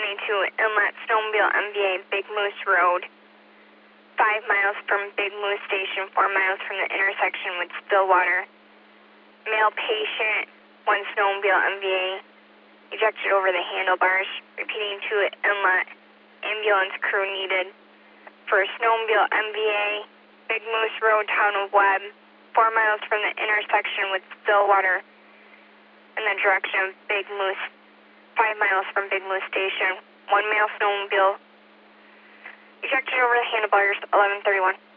Inlet Snowmobile MVA Big Moose Road, 5 miles from Big Moose Station, 4 miles from the intersection with Stillwater. Male patient, 1 Snowmobile MVA, ejected over the handlebars. Repeating to Inlet, ambulance crew needed. For Snowmobile MVA, Big Moose Road, Town of Webb, 4 miles from the intersection with Stillwater, in the direction of Big Moose, 5 miles from Big Moose Station. 1 male snowmobile ejected over the handlebars, 11:31.